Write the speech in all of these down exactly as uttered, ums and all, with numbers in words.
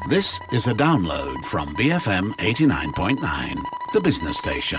This is a download from B F M eighty-nine point nine, the business station.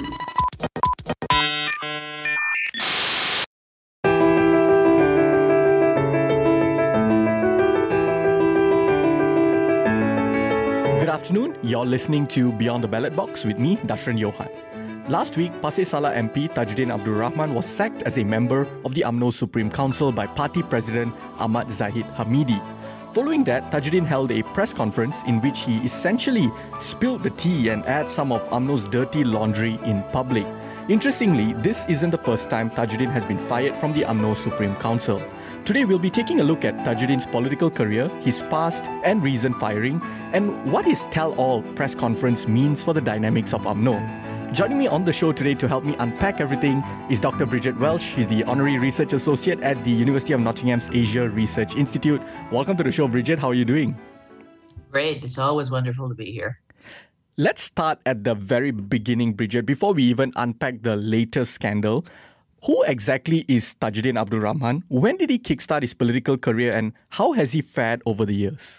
Good afternoon, you're listening to Beyond the Ballot Box with me, Dashran Johan. Last week, Pasir Salah M P Tajuddin Abdul Rahman was sacked as a member of the U M N O Supreme Council by party president Ahmad Zahid Hamidi. Following that, Tajuddin held a press conference in which he essentially spilled the tea and aired some of U M N O's dirty laundry in public. Interestingly, this isn't the first time Tajuddin has been fired from the U M N O Supreme Council. Today, we'll be taking a look at Tajuddin's political career, his past and recent firing, and what his tell-all press conference means for the dynamics of U M N O. Joining me on the show today to help me unpack everything is Doctor Bridget Welsh. She's the Honorary Research Associate at the University of Nottingham's Asia Research Institute. Welcome to the show, Bridget. How are you doing? Great. It's always wonderful to be here. Let's start at the very beginning, Bridget. Before we even unpack the latest scandal, who exactly is Tajuddin Abdul Rahman? When did he kickstart his political career and how has he fared over the years?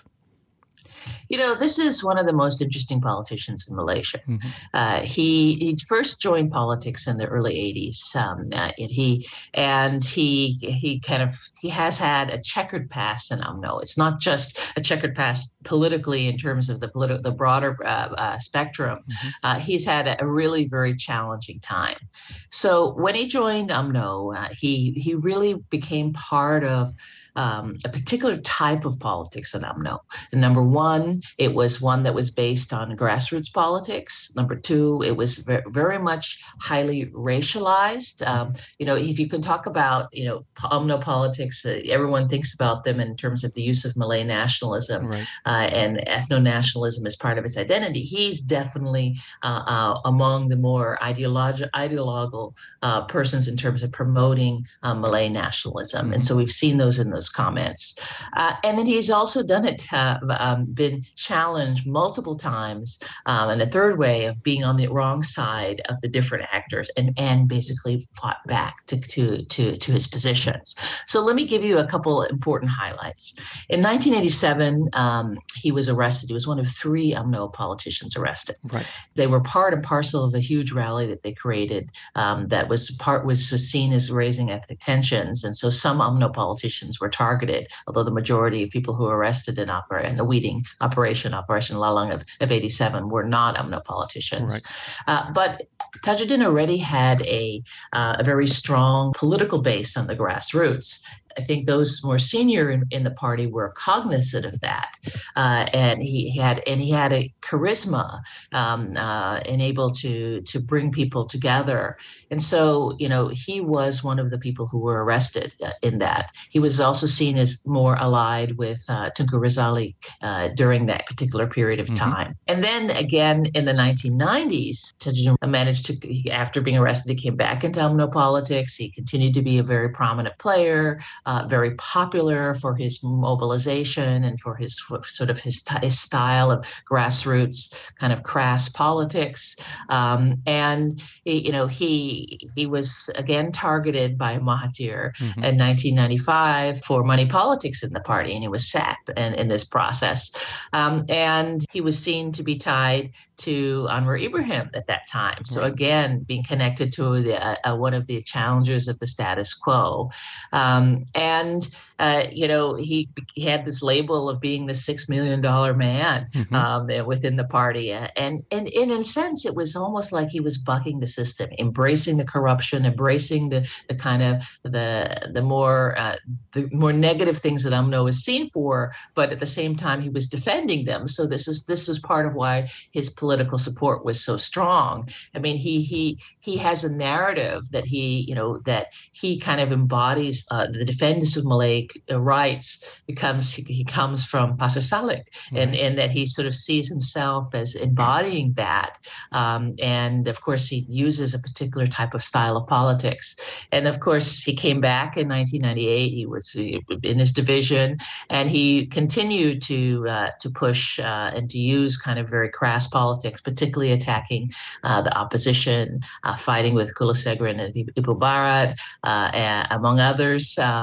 You know, this is one of the most interesting politicians in Malaysia. Mm-hmm. Uh, he he first joined politics in the early eighties. Um, uh, and he and he he kind of he has had a checkered past in U M N O. It's not just a checkered past politically in terms of the politi- the broader uh, uh, spectrum. Mm-hmm. Uh, he's had a, a really very challenging time. So when he joined U M N O, uh, he he really became part of Um, a particular type of politics in U M N O. And number one, it was one that was based on grassroots politics. Number two, it was ve- very much highly racialized. Um, you know, if you can talk about, you know, U M N O politics, uh, everyone thinks about them in terms of the use of Malay nationalism Right. uh, and ethno-nationalism as part of its identity. He's definitely uh, uh, among the more ideologi- ideological uh, persons in terms of promoting uh, Malay nationalism. Mm-hmm. And so we've seen those in those comments. Uh, and then he's also done it, uh, um, been challenged multiple times um, in a third way of being on the wrong side of the different actors and, and basically fought back to, to, to, to his positions. So let me give you a couple important highlights. In nineteen eighty-seven, um, he was arrested. He was one of three U M N O politicians arrested. Right. They were part and parcel of a huge rally that they created um, that was part was, was seen as raising ethnic tensions. And so some U M N O politicians were targeted, although the majority of people who were arrested in, opera, in the Weeding operation, Operation Lalang of, of eighty-seven, were not U M N O politicians. Right. Uh, but Tajuddin already had a, uh, a very strong political base on the grassroots. I think those more senior in, in the party were cognizant of that, uh, and he had and he had a charisma um, uh, and able to to bring people together. And so, you know, he was one of the people who were arrested uh, in that. He was also seen as more allied with uh, Tunku Rizali uh, during that particular period of Mm-hmm. time. And then again in the nineteen nineties, Tajuddin managed to, after being arrested, he came back into U M N O politics. He continued to be a very prominent player. Uh, very popular for his mobilization and for his sort of his, his style of grassroots kind of crass politics. Um, and, he, you know, he he was again targeted by Mahathir Mm-hmm. in nineteen ninety-five for money politics in the party, and he was sacked in, in this process. Um, and he was seen to be tied to Anwar Ibrahim at that time. So Right. again, being connected to the, uh, one of the challengers of the status quo. Um, and, uh, you know, he, he had this label of being the six million dollars man Mm-hmm. um, within the party. And, and, and in a sense, it was almost like he was bucking the system, embracing the corruption, embracing the, the kind of the, the more uh, the more negative things that U M N O is seen for, but at the same time, he was defending them. So this is this is part of why his political support was so strong. I mean, he he he has a narrative that he, you know, that he kind of embodies uh, the defense of Malay rights. Becomes he, he comes from Pasir Salah, and Right. and that he sort of sees himself as embodying that. Um, and of course, he uses a particular type of style of politics. And of course, he came back in nineteen ninety-eight. He was in his division, and he continued to uh, to push uh, and to use kind of very crass politics, particularly attacking uh, the opposition, uh, fighting with Kulasegran and Ibu Barat, uh, among others. Um,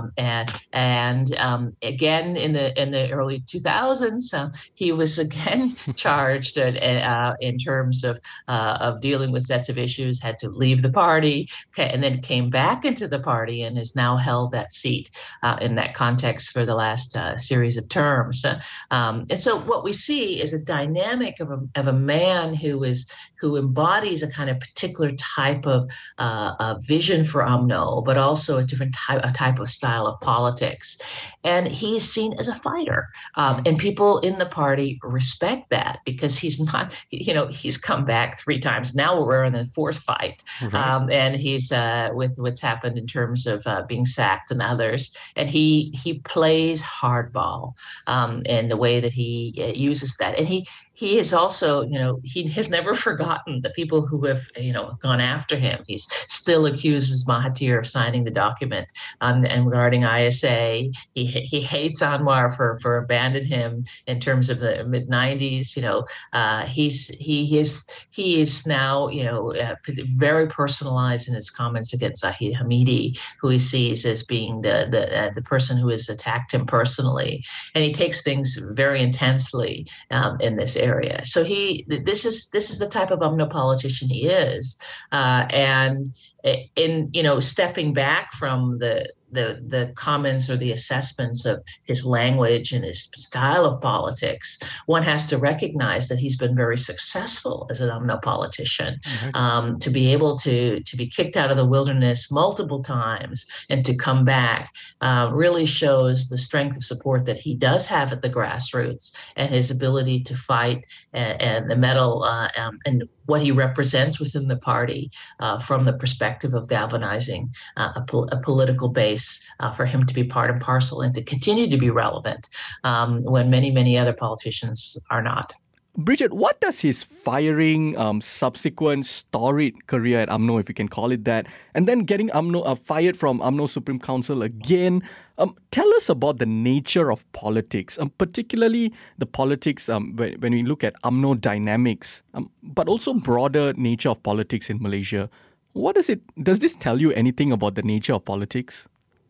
Um, and and um, again, in the in the early two thousands, uh, he was again charged uh, uh, in terms of uh, of dealing with sets of issues, had to leave the party, and then came back into the party and has now held that seat uh, in that context for the last uh, series of terms. Uh, um, and so what we see is a dynamic of a, of a man who is who embodies a kind of particular type of uh, uh, vision for U M N O, but also a different type, a type of style of politics. And he's seen as a fighter. Um, and people in the party respect that because he's not, you know, he's come back three times. Now we're in the fourth fight. Right. Um, and he's uh, with what's happened in terms of uh, being sacked and others. And he he plays hardball um, in the way that he uh, uses that. And he he is also, you know, he has never forgotten the people who have, you know, gone after him. He's still accuses Mahathir of signing the document um, and regarding I S A. He he hates Anwar for for abandoning him in terms of the mid nineties. You know, uh, he's he is he is now, you know, uh, very personalized in his comments against Zahid Hamidi, who he sees as being the the uh, the person who has attacked him personally, and he takes things very intensely um, in this area. So he this is this is the type of U M N O politician he is, uh, and in you know stepping back from the the the comments or the assessments of his language and his style of politics, one has to recognize that he's been very successful as an U M N O politician. Mm-hmm. um, to be able to to be kicked out of the wilderness multiple times and to come back uh, really shows the strength of support that he does have at the grassroots and his ability to fight and, and the mettle uh, um, and what he represents within the party uh, from the perspective of galvanizing uh, a, pol- a political base uh, for him to be part and parcel and to continue to be relevant um, when many, many other politicians are not. Bridget, what does his firing, um, subsequent storied career at U M N O, if you can call it that, and then getting U M N O uh, fired from U M N O Supreme Council again, um, tell us about the nature of politics, um, particularly the politics um, when, when we look at U M N O dynamics, um, but also broader nature of politics in Malaysia. What does it? Does this tell you anything about the nature of politics?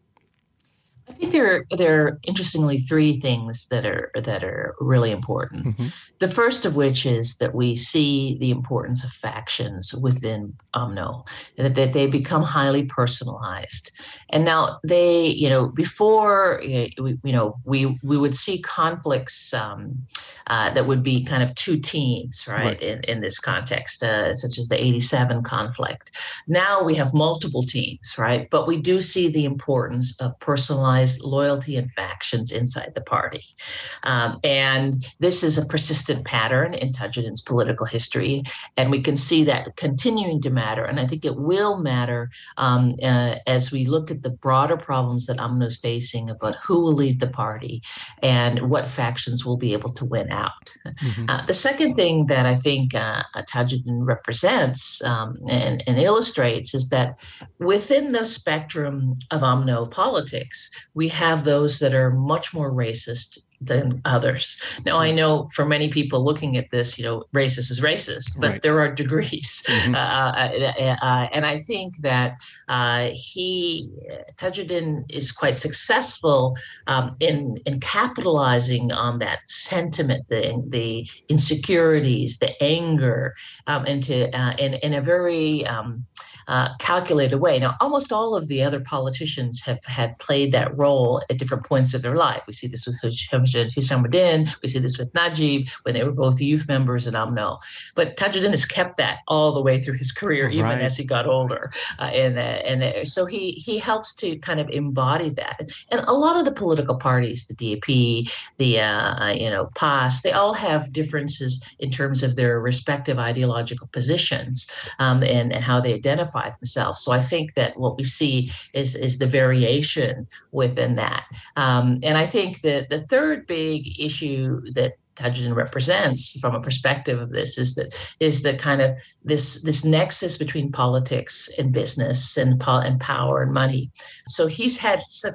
I think there are, there are interestingly three things that are that are really important. Mm-hmm. The first of which is that we see the importance of factions within U M N O, that, that they become highly personalized. And now they, you know, before, you know, we we would see conflicts um, uh, that would be kind of two teams, right, right. In, in this context, uh, such as the eighty-seven conflict. Now we have multiple teams, right? But we do see the importance of personalized loyalty and factions inside the party. Um, and this is a persistent pattern in Tajudeen's political history. And we can see that continuing to matter. And I think it will matter um, uh, as we look at the broader problems that U M N O is facing about who will lead the party and what factions will be able to win out. Mm-hmm. Uh, the second thing that I think uh, Tajudeen represents um, and, and illustrates is that within the spectrum of U M N O politics, we have those that are much more racist than others. Now, I know for many people looking at this, you know, racist is racist, but right. there are degrees. Mm-hmm. Uh, uh, uh, and I think that uh, he, Tajudeen is quite successful um, in, in capitalizing on that sentiment, the, the insecurities, the anger, um, into, uh, in, in a very um, Uh, calculated way. Now, almost all of the other politicians have had played that role at different points of their life. We see this with Hishammuddin, we see this with Najib when they were both youth members at U M N O. But Tajudeen has kept that all the way through his career, even right. as he got older. Uh, and uh, and uh, so he he helps to kind of embody that. And a lot of the political parties, the D A P, the uh, you know P A S, they all have differences in terms of their respective ideological positions um, and, and how they identify themselves. So I think that what we see is is the variation within that. Um, and I think that the third big issue that Tajudeen represents from a perspective of this is that is the kind of this this nexus between politics and business and, and power and money. So he's had such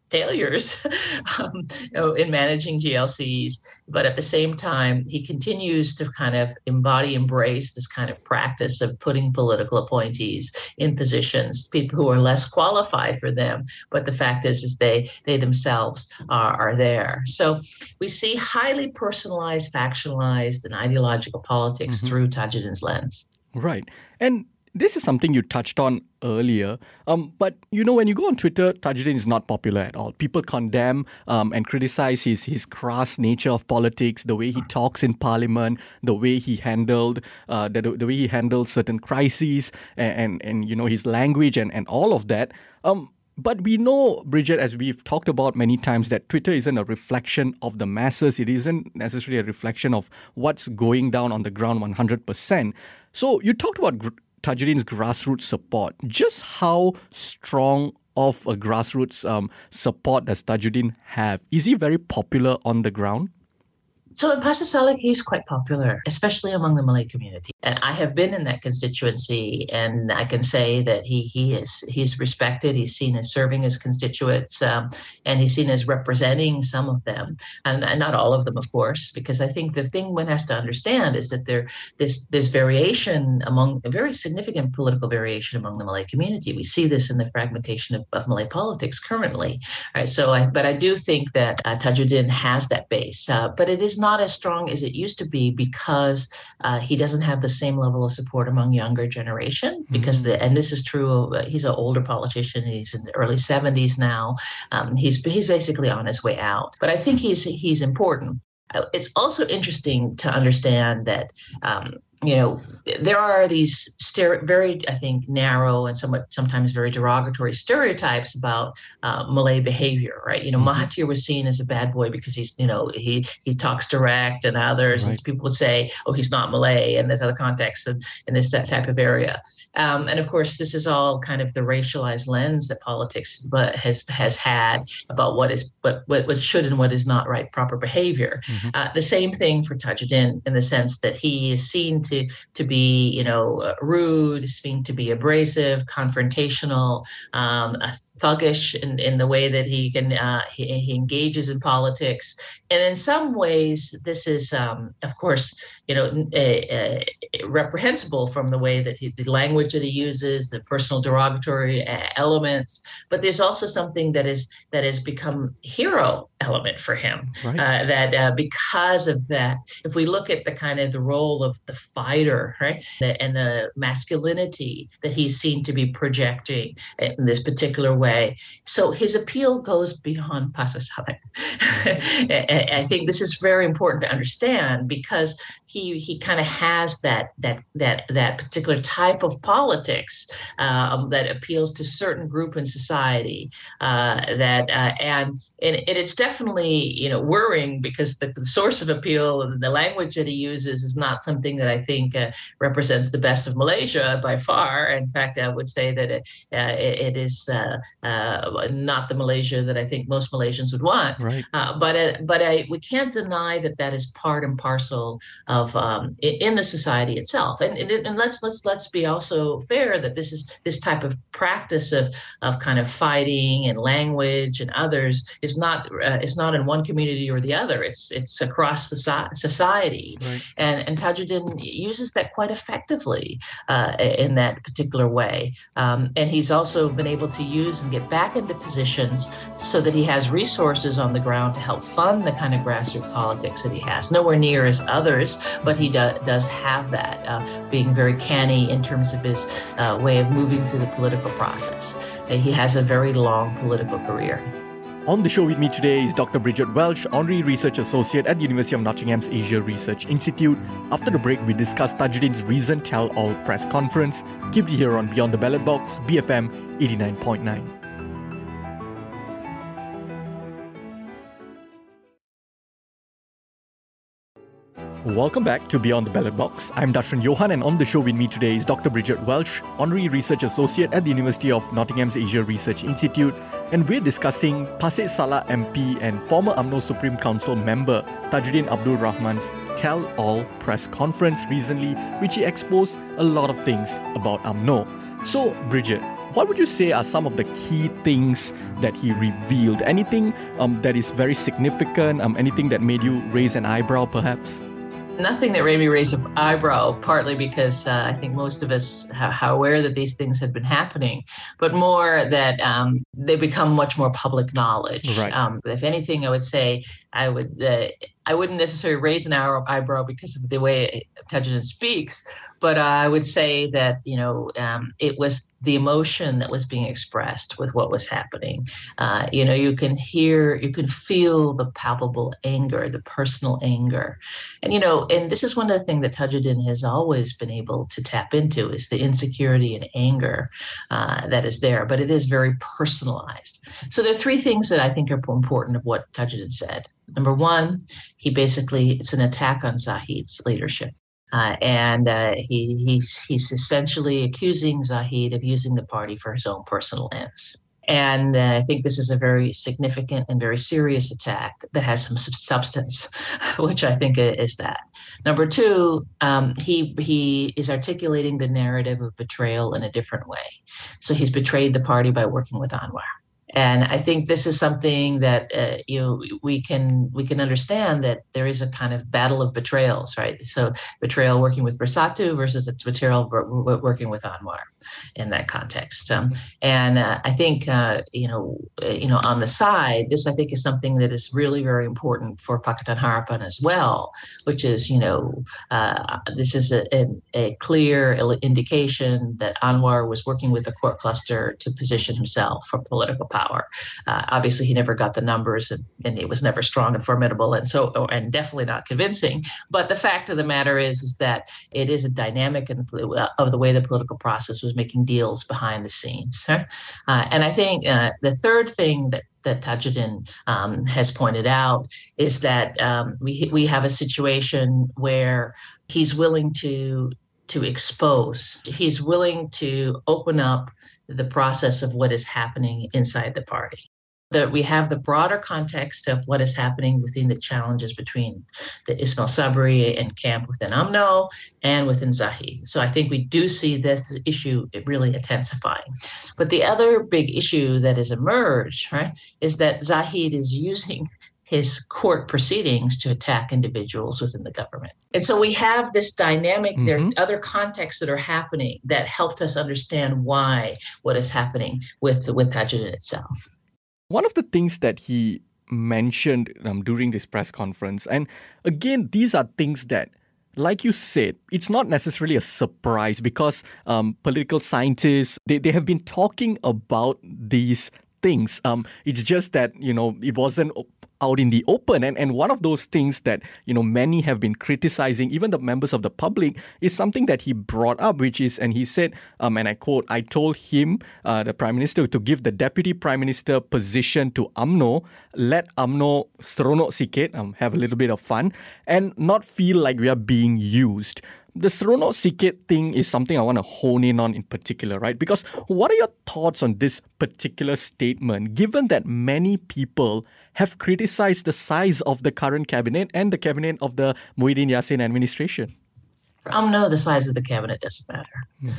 failures um, you know, in managing G L Cs, but at the same time, he continues to kind of embody, embrace this kind of practice of putting political appointees in positions, people who are less qualified for them, but the fact is, is they they themselves are, are there. So we see highly personalized, factionalized, and ideological politics mm-hmm. through Tajuddin's lens. Right. And this is something you touched on earlier, um, but you know, when you go on Twitter, Tajuddin is not popular at all. People condemn um, and criticize his his crass nature of politics, the way he talks in Parliament, the way he handled uh, the, the way he handled certain crises, and and, and you know his language and, and all of that. Um, But we know, Bridget, as we've talked about many times, that Twitter isn't a reflection of the masses. It isn't necessarily a reflection of what's going down on the ground one hundred percent. So you talked about gr- Tajuddin's grassroots support. Just how strong of a grassroots um, support does Tajuddin have? Is he very popular on the ground? So in Pasir Saleh, he's quite popular, especially among the Malay community. And I have been in that constituency, and I can say that he he is he's respected. He's seen as serving his constituents, um, and he's seen as representing some of them, and, and not all of them, of course. Because I think the thing one has to understand is that there this there's variation among a very significant political variation among the Malay community. We see this in the fragmentation of, of Malay politics currently. Right. So, I, but I do think that uh, Tajuddin has that base, uh, but it is not. not as strong as it used to be because uh, he doesn't have the same level of support among younger generation. Because mm-hmm. the and this is true. Uh, he's an older politician. He's in the early seventies now. Um, he's he's basically on his way out. But I think he's he's important. Uh, it's also interesting to understand that. Um, You know, there are these stere- very, I think, narrow and somewhat sometimes very derogatory stereotypes about uh, Malay behavior, right? You know, mm-hmm. Mahathir was seen as a bad boy because he's, you know, he he talks direct, and others, right. and people would say, oh, he's not Malay, and there's other contexts in, in this that type of area. Um, and of course, this is all kind of the racialized lens that politics but has has had about what is what what, what should and what is not right proper behavior. Mm-hmm. Uh, the same thing for Tajuddin in the sense that he is seen to to be, you know, rude, seen to be abrasive, confrontational, um, thuggish in, in the way that he can uh, he, he engages in politics. And in some ways, this is, um, of course, you know, a, a reprehensible from the way that he, the language that he uses, the personal derogatory elements. But there's also something that is that has become hero element for him. Right. Uh, that uh, because of that, if we look at the kind of the role of the fighter, right, the, and the masculinity that he's seen to be projecting in this particular way. Way. So his appeal goes beyond Pasir Saleh. I think this is very important to understand because he he kind of has that that that that particular type of politics um, that appeals to certain group in society. Uh, that uh, and, and and it's definitely you know worrying because the, the source of appeal and the language that he uses is not something that I think uh, represents the best of Malaysia by far. In fact, I would say that it uh, it, it is. Uh, Uh, not the Malaysia that I think most Malaysians would want, right. uh, but uh, but I, we can't deny that that is part and parcel of um, in the society itself. And, and, and let's let's let's be also fair that this is this type of practice of of kind of fighting and language and others is not uh, is not in one community or the other. It's it's across the society, right. and and Tajuddin uses that quite effectively uh, in that particular way. Um, and he's also been able to use and get back into positions so that he has resources on the ground to help fund the kind of grassroots politics that he has. Nowhere near as others, but he do, does have that, uh, being very canny in terms of his uh, way of moving through the political process. Uh, he has a very long political career. On the show with me today is Doctor Bridget Welch, Honorary Research Associate at the University of Nottingham's Asia Research Institute. After the break, we discuss Tajuddin's recent tell-all press conference. Keep it here on Beyond the Ballot Box, B F M eighty-nine point nine. Welcome back to Beyond the Ballot Box. I'm Darshan Johan, and on the show with me today is Doctor Bridget Welch, Honorary Research Associate at the University of Nottingham's Asia Research Institute, and we're discussing Pasir Saleh M P and former U M N O Supreme Council member Tajuddin Abdul Rahman's tell-all press conference recently, which he exposed a lot of things about U M N O. So, Bridget, what would you say are some of the key things that he revealed? Anything um, that is very significant? Um, anything that made you raise an eyebrow, perhaps? Nothing that made me raise an eyebrow, partly because uh, I think most of us are aware that these things had been happening, but more that um, they become much more public knowledge. Right. Um, if anything, I would say I would uh, I wouldn't necessarily raise an eyebrow because of the way Tajuddin speaks, but uh, I would say that, you know, um, it was the emotion that was being expressed with what was happening. Uh, you know, you can hear, you can feel the palpable anger, the personal anger. And, you know, and this is one of the things that Tajuddin has always been able to tap into is the insecurity and anger uh, that is there, but it is very personalized. So there are three things that I think are important of what Tajuddin said. Number one, he basically, it's an attack on Zahid's leadership. Uh, and uh, he, he's, he's essentially accusing Zahid of using the party for his own personal ends. And uh, I think this is a very significant and very serious attack that has some substance, which I think is that. Number two, um, he he is articulating the narrative of betrayal in a different way. So he's betrayed the party by working with Anwar. And I think this is something that uh, you know, we can we can understand that there is a kind of battle of betrayals, right? So betrayal working with Bersatu versus a betrayal working with Anwar in that context. Um, and uh, I think uh, you know you know on the side, this I think is something that is really very important for Pakatan Harapan as well, which is you know uh, this is a, a, a clear indication that Anwar was working with the court cluster to position himself for political power. Power. Uh, obviously, he never got the numbers, and, and it was never strong and formidable, and so and definitely not convincing. But the fact of the matter is, is that it is a dynamic in, uh, of the way the political process was making deals behind the scenes. Huh? Uh, and I think uh, the third thing that that Tajuddin um, has pointed out is that um, we we have a situation where he's willing to to expose, he's willing to open up the process of what is happening inside the party. That we have the broader context of what is happening within the challenges between the Ismail Sabri and camp within U M N O and within Zahid. So I think we do see this issue really intensifying. But the other big issue that has emerged, right, is that Zahid is using his court proceedings to attack individuals within the government. And so we have this dynamic, mm-hmm. There are other contexts that are happening that helped us understand why what is happening with, with Tajuddin itself. One of the things that he mentioned um, during this press conference, and again, these are things that, like you said, it's not necessarily a surprise because um, political scientists, they, they have been talking about these things. Um, it's just that, you know, it wasn't out in the open. And, and one of those things that, you know, many have been criticizing, even the members of the public, is something that he brought up, which is, and he said, um, and I quote, I told him, uh, the Prime Minister, to give the Deputy Prime Minister position to U M N O, let U M N O seronok sikit, um, have a little bit of fun, and not feel like we are being used. The seronok sikit thing is something I want to hone in on in particular, right? Because what are your thoughts on this particular statement, given that many people have criticized the size of the current cabinet and the cabinet of the Muhyiddin Yassin administration? For U M N O, the size of the cabinet doesn't matter. Hmm.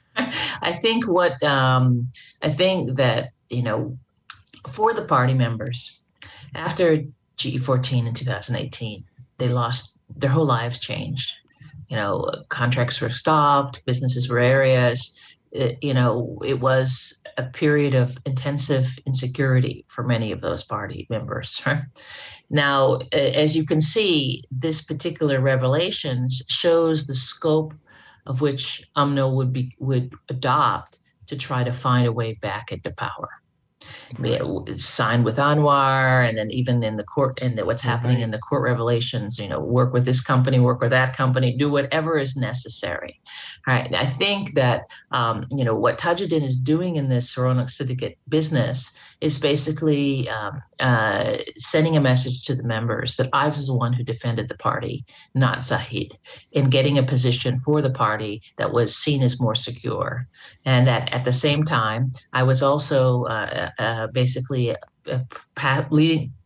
I think what, um, I think that, you know, for the party members, after G E fourteen in two thousand eighteen, they lost, their whole lives changed. You know, contracts were stopped, businesses were areas. It, you know, it was a period of intensive insecurity for many of those party members. Right? Now, as you can see, this particular revelation shows the scope of which U M N O would be would adopt to try to find a way back into power. Right. Signed with Anwar, and then even in the court, and what's happening right. in the court revelations, you know, work with this company, work with that company, do whatever is necessary. All right. And I think that, um, you know, what Tajuddin is doing in this seronok syndicate business is basically um, uh, sending a message to the members that I was the one who defended the party, not Zahid, in getting a position for the party that was seen as more secure. And that at the same time, I was also uh, uh, basically uh, leading,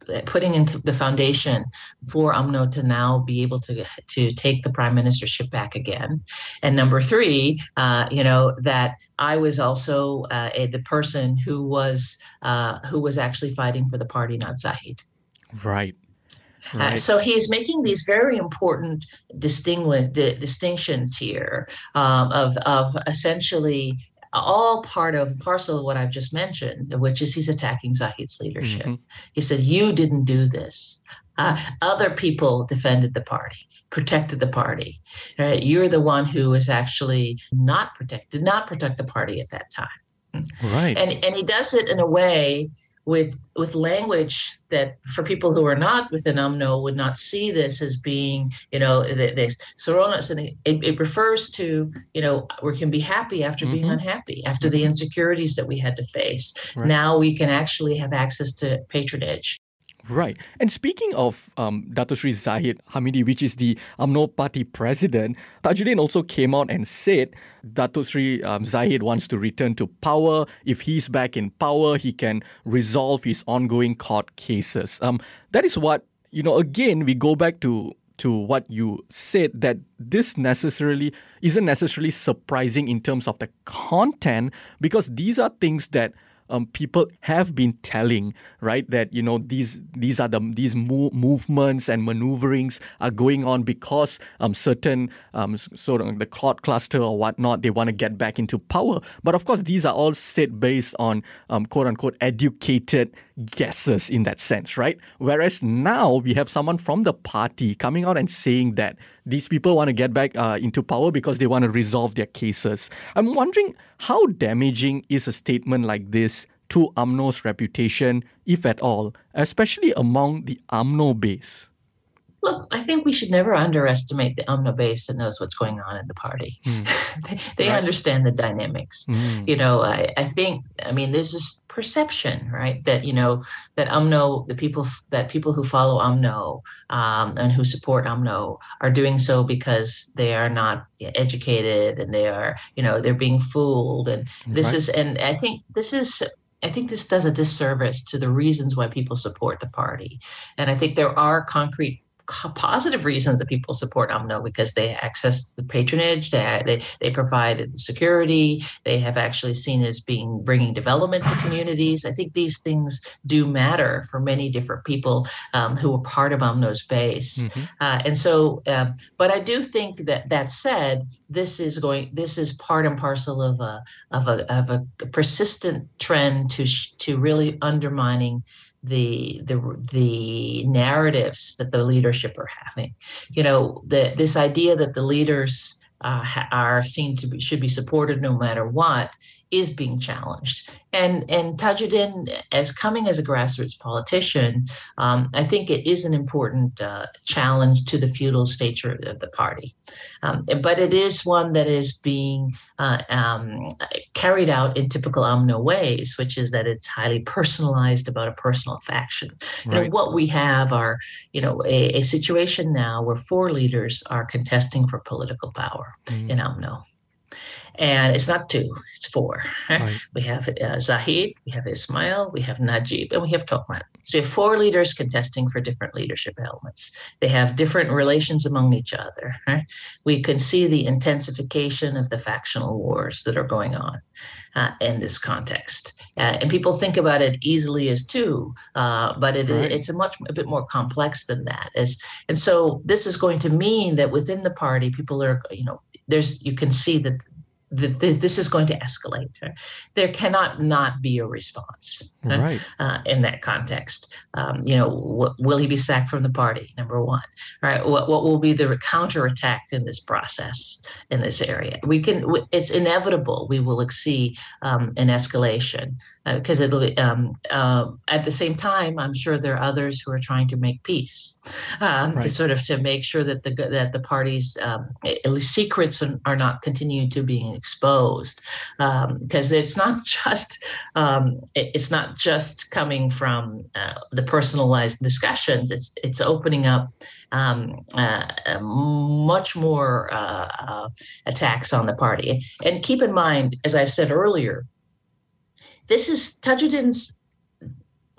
putting in the foundation for U M N O to now be able to to take the prime ministership back again. And number three, uh, you know, that I was also uh, a, the person who was uh, who was actually fighting for the party, not Zahid. Right. Right. Uh, so he's making these very important distingu- di- distinctions here um, of of essentially all part of parcel of what I've just mentioned, which is he's attacking Zahid's leadership. Mm-hmm. He said, you didn't do this. Uh, other people defended the party, protected the party. Right? You're the one who is actually not protected, not protect the party at that time. Right. And and he does it in a way with with language that for people who are not within U M N O would not see this as being, you know, this. Soronas, and it, it refers to, you know, we can be happy after mm-hmm. being unhappy, after mm-hmm. the insecurities that we had to face. Right. Now we can actually have access to patronage. Right. And speaking of um, Dato Sri Zahid Hamidi, which is the U M N O party president, Tajuddin also came out and said Dato Sri um, Zahid wants to return to power. If he's back in power, he can resolve his ongoing court cases. Um, that is what, you know, again, we go back to to what you said, that this necessarily isn't necessarily surprising in terms of the content, because these are things that Um, people have been telling, right, that, you know, these these are the these mo- movements and maneuverings are going on because um, certain um, sort of the court cluster or whatnot, they want to get back into power. But of course, these are all said based on um, quote unquote educated guesses in that sense, right? Whereas now we have someone from the party coming out and saying that these people want to get back uh, into power because they want to resolve their cases. I'm wondering, how damaging is a statement like this to U M N O's reputation, if at all, especially among the U M N O base? Look, I think we should never underestimate the U M N O base that knows what's going on in the party. Mm. they they right. understand the dynamics. Mm. You know, I, I think, I mean, there's this perception, right, that, you know, that U M N O, the people, that people who follow U M N O um, and who support U M N O are doing so because they are not educated and they are, you know, they're being fooled. And this right. is, and I think this is, I think this does a disservice to the reasons why people support the party. And I think there are concrete positive reasons that people support U M N O, because they access the patronage, they they, they provide security, they have actually seen as being bringing development to communities. I think these things do matter for many different people um, who are part of U M N O's base. Mm-hmm. Uh, and so, uh, but I do think that that said, this is going, this is part and parcel of a of a of a persistent trend to to really undermining the the the narratives that the leadership are having. You know, the this idea that the leaders uh, ha- are seen to be should be supported no matter what is being challenged. And and Tajuddin, as coming as a grassroots politician, um, I think it is an important uh, challenge to the feudal stature of the party. Um, but it is one that is being uh, um, carried out in typical U M N O ways, which is that it's highly personalized about a personal faction. Right. You know, what we have are, you know, a, a situation now where four leaders are contesting for political power mm. in U M N O. And it's not two, it's four. Right. We have uh, Zahid, we have Ismail, we have Najib, and we have Tokmat. So we have four leaders contesting for different leadership elements. They have different relations among each other. Right? We can see the intensification of the factional wars that are going on uh, in this context. Uh, and people think about it easily as two, uh, but it, right. it's a much a bit more complex than that. As, and so this is going to mean that within the party, people are, you know, there's you can see that The, the, this is going to escalate. There cannot not be a response right. uh, in that context. Um, you know, w- will he be sacked from the party? Number one, right? What, what will be the counterattack in this process in this area? We can. It's inevitable. We will see um, an escalation uh, because it'll be. Um, uh, at the same time, I'm sure there are others who are trying to make peace um, right. to sort of to make sure that the that the parties um, at least secrets are not continuing to be exposed, because um, it's not just um, it, it's not just coming from uh, the personalized discussions. It's it's opening up um, uh, much more uh, uh, attacks on the party. And keep in mind, as I've said earlier, this is Tajuddin's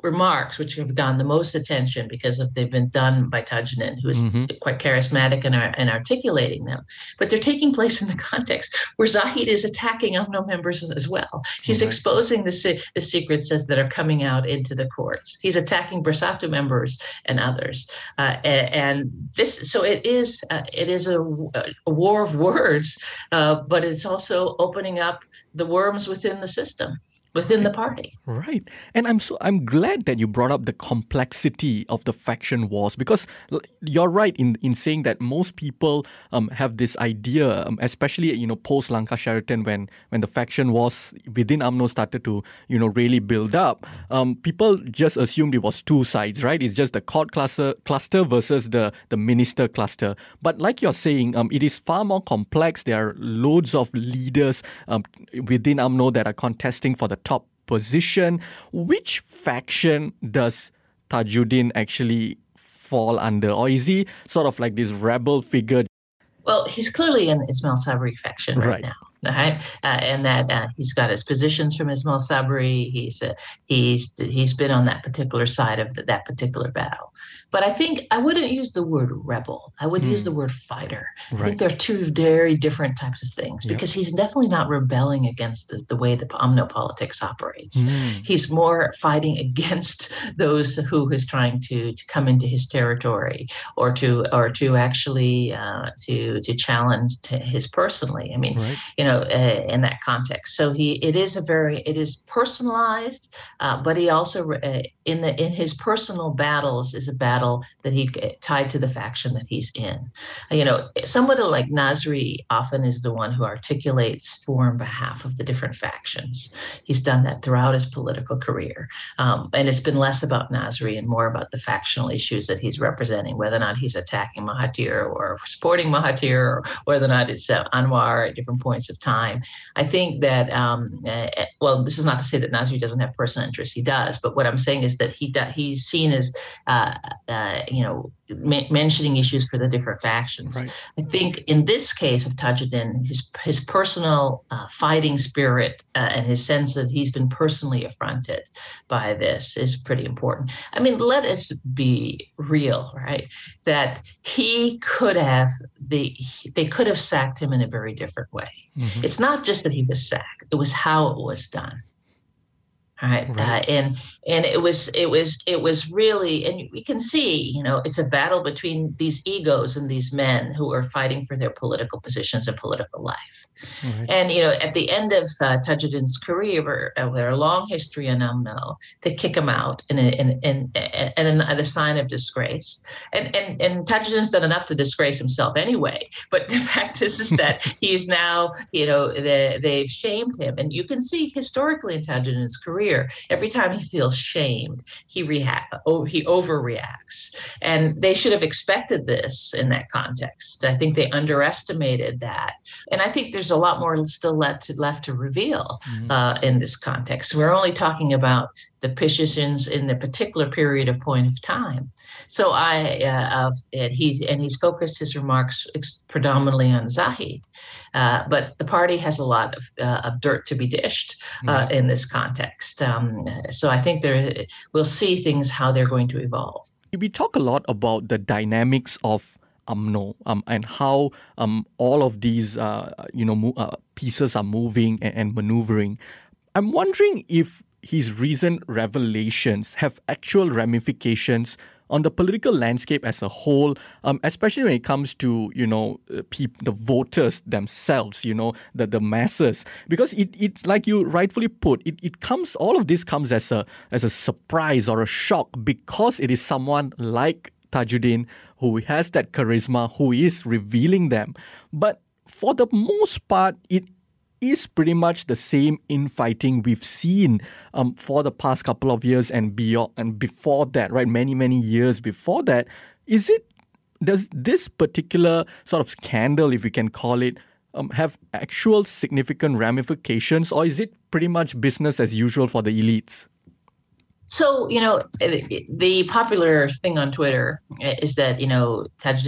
remarks, which have gotten the most attention because of they've been done by Tajuddin, who is mm-hmm. quite charismatic in, our, in articulating them. But they're taking place in the context where Zahid is attacking U M N O members as well. He's right. exposing the, the secrets as that are coming out into the courts. He's attacking Bersatu members and others. Uh, and, and this, so it is uh, it is a, a war of words, uh, but it's also opening up the worms within the system. Within the party. Right. And I'm so I'm glad that you brought up the complexity of the faction wars, because you're right in, in saying that most people um, have this idea, um, especially, you know, post Lanka Sheraton, when when the faction wars within U M N O started to, you know, really build up. Um, people just assumed it was two sides, right? It's just the court cluster cluster versus the, the minister cluster. But like you're saying, um, it is far more complex. There are loads of leaders um, within U M N O that are contesting for the top position. Which faction does Tajuddin actually fall under? Or is he sort of like this rebel figure? Well, he's clearly in Ismail Sabri faction right, right. now. Right, uh, and that uh, he's got his positions from Ismail Sabri. He's uh, he's he's been on that particular side of the, that particular battle. But I think I wouldn't use the word rebel. I would mm. use the word fighter. Right. I think they're two very different types of things, because yep. he's definitely not rebelling against the, the way the U M N O politics operates. Mm. He's more fighting against those who is trying to to come into his territory, or to or to actually uh, to to challenge to his personally. I mean, right. you know. Uh, in that context, so he it is a very it is personalized, uh, but he also uh, in the in his personal battles is a battle that he tied to the faction that he's in. Uh, you know, somebody like Nasri often is the one who articulates for on behalf of the different factions. He's done that throughout his political career, um, and it's been less about Nasri and more about the factional issues that he's representing, whether or not he's attacking Mahathir or supporting Mahathir, or whether or not it's uh, Anwar at different points of time. I think that, um, uh, well, this is not to say that Nasri doesn't have personal interests. He does. But what I'm saying is that he he's seen as, uh, uh, you know, m- mentioning issues for the different factions. Right. I think in this case of Tajuddin, his, his personal uh, fighting spirit uh, and his sense that he's been personally affronted by this is pretty important. I mean, let us be real, right? That he could have, the, they could have sacked him in a very different way. Mm-hmm. It's not just that he was sacked; it was how it was done. All right, right. Uh, and and it was it was it was really, and we can see, you know, it's a battle between these egos and these men who are fighting for their political positions and political life. Right. And you know, at the end of uh, Tajuddin's career, uh, with a long history in U M N O, they kick him out in a, in in and in a sign of disgrace. And and and Tajuddin's done enough to disgrace himself anyway. But the fact is, is that he's now, you know, they, they've shamed him, and you can see historically in Tajuddin's career, every time he feels shamed, he react, oh, he overreacts, and they should have expected this in that context. I think they underestimated that, and I think there's a lot more still left to, left to reveal mm-hmm. uh, in this context. We're only talking about the positions in the particular period of point of time. So I, uh, and he's and he's focused his remarks ex- predominantly on Zahid, uh, but the party has a lot of uh, of dirt to be dished uh, mm-hmm. in this context. Um, so I think there we'll see things how they're going to evolve. We talk a lot about the dynamics of U M N O um, and how um, all of these uh, you know mo- uh, pieces are moving and, and maneuvering. I'm wondering if his recent revelations have actual ramifications on the political landscape as a whole, um, especially when it comes to, you know, pe- the voters themselves, you know, the, the masses. Because it it's like you rightfully put, it, it comes, all of this comes as a as a surprise or a shock, because it is someone like Tajuddin who has that charisma, who is revealing them. But for the most part, it is pretty much the same infighting we've seen um, for the past couple of years and beyond, and before that, right? Many, many years before that. Is it, does this particular sort of scandal, if we can call it, um, have actual significant ramifications, or is it pretty much business as usual for the elites? So, you know, the popular thing on Twitter is that, you know, Tajuddin is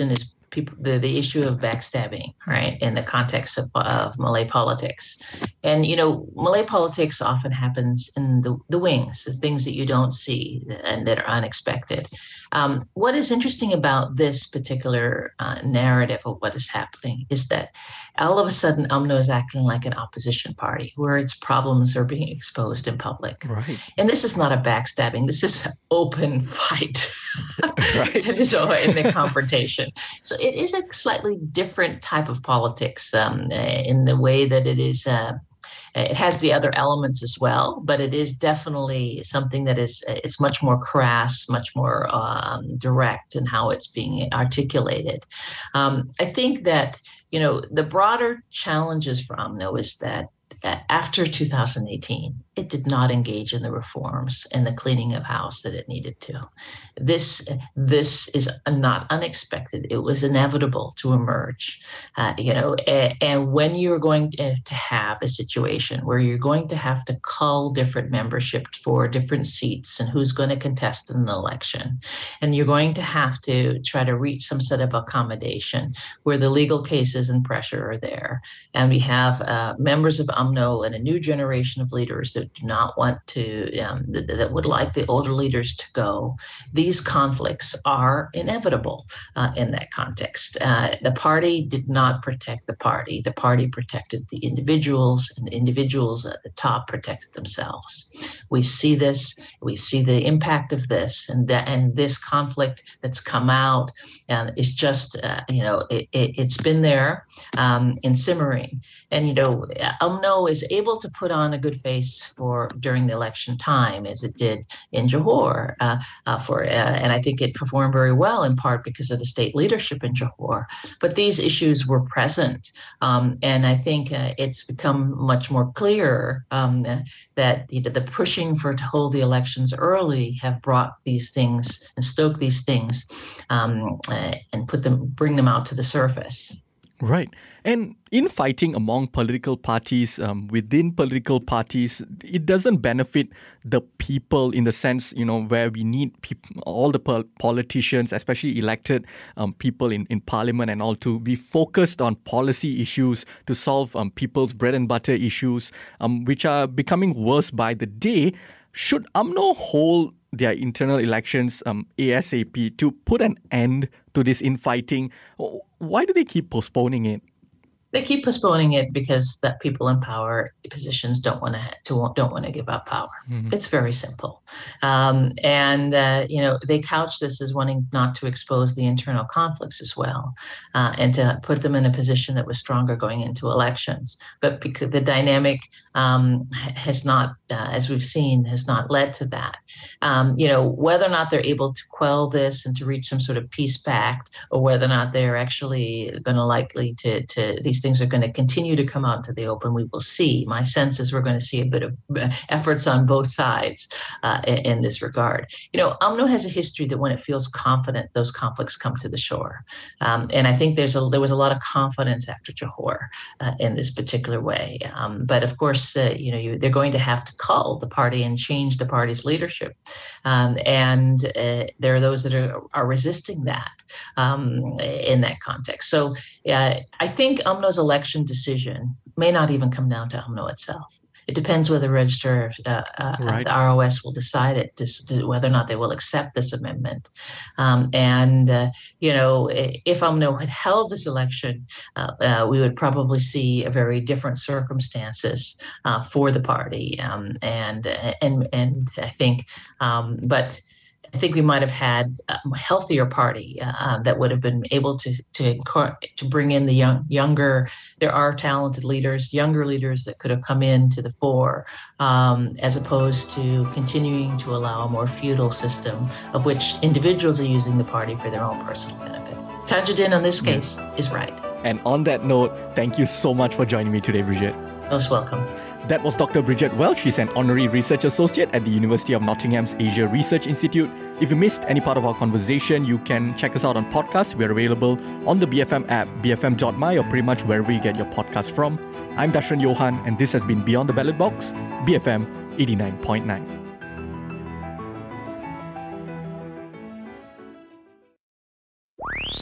people the, the issue of backstabbing, right, in the context of, of Malay politics. And, you know, Malay politics often happens in the, the wings, the things that you don't see and that are unexpected. Um, what is interesting about this particular uh, narrative of what is happening is that all of a sudden U M N O is acting like an opposition party where its problems are being exposed in public. Right. And this is not a backstabbing. This is an open fight. Right. It is in the confrontation. So it is a slightly different type of politics um, in the way that it is uh, it has the other elements as well, but it is definitely something that is is much more crass, much more um, direct in how it's being articulated. Um, I think that, you know, the broader challenges for U M N O is that after two thousand eighteen, it did not engage in the reforms and the cleaning of house that it needed to. This, this is not unexpected. It was inevitable to emerge, uh, you know, and, and when you're going to have a situation where you're going to have to cull different membership for different seats and who's going to contest in the election, and you're going to have to try to reach some sort of accommodation where the legal cases and pressure are there, and we have uh, members of U M N O and a new generation of leaders that do not want to, um, that, that would like the older leaders to go. These conflicts are inevitable uh, in that context. Uh, the party did not protect the party. The party protected the individuals, and the individuals at the top protected themselves. We see this, we see the impact of this, and that, and this conflict that's come out uh, is just, uh, you know, it, it, it's been there um, in simmering. And, you know, U M N O is able to put on a good face for during the election time, as it did in Johor, uh, uh, for, uh, and I think it performed very well in part because of the state leadership in Johor. But these issues were present, um, and I think uh, it's become much more clear um, that you know, the pushing for to hold the elections early have brought these things and stoked these things um, uh, and put them, bring them out to the surface. Right. And in fighting among political parties, um, within political parties, it doesn't benefit the people in the sense, you know, where we need people, all the pol- politicians, especially elected um, people in, in parliament and all, to be focused on policy issues to solve um, people's bread and butter issues, um, which are becoming worse by the day. Should U M N O hold their internal elections um, ASAP to put an end to this infighting? Why do they keep postponing it? They keep postponing it because that people in power positions don't want to, to don't want to give up power. Mm-hmm. It's very simple, um, and uh, you know they couch this as wanting not to expose the internal conflicts as well, uh, and to put them in a position that was stronger going into elections. But because the dynamic um, has not, uh, as we've seen, has not led to that. Um, you know whether or not they're able to quell this and to reach some sort of peace pact, or whether or not they're actually going to likely to to these things are going to continue to come out into the open, we will see. My sense is we're going to see a bit of efforts on both sides uh, in, in this regard. You know, U M N O has a history that when it feels confident, those conflicts come to the shore. Um, and I think there's a, there was a lot of confidence after Johor uh, in this particular way. Um, but of course, uh, you know, you, they're going to have to cull the party and change the party's leadership. Um, and uh, there are those that are, are resisting that um, in that context. So uh, I think U M N O's election decision may not even come down to U M N O itself. It depends whether the register, uh, uh, right. the R O S will decide it, to, to whether or not they will accept this amendment. Um, and, uh, you know, if U M N O had held this election, uh, uh, we would probably see a very different circumstances uh, for the party. Um, and, and, and I think, um, but I think we might have had a healthier party uh, that would have been able to to to bring in the young, younger. There are talented leaders, younger leaders that could have come into the fore, um, as opposed to continuing to allow a more feudal system of which individuals are using the party for their own personal benefit. Tajuddin, on this case, yes. is right. And on that note, thank you so much for joining me today, Bridget. Most welcome. That was Doctor Bridget Welch. She's an honorary research associate at the University of Nottingham's Asia Research Institute. If you missed any part of our conversation, you can check us out on podcasts. We're available on the B F M app, b f m dot m y, or pretty much wherever you get your podcast from. I'm Dashran Johan, and this has been Beyond the Ballot Box, B F M eighty-nine point nine.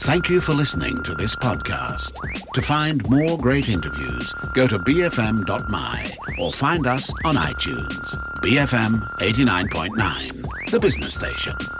Thank you for listening to this podcast. To find more great interviews, go to b f m dot m y or find us on iTunes. B F M eighty-nine point nine, the business station.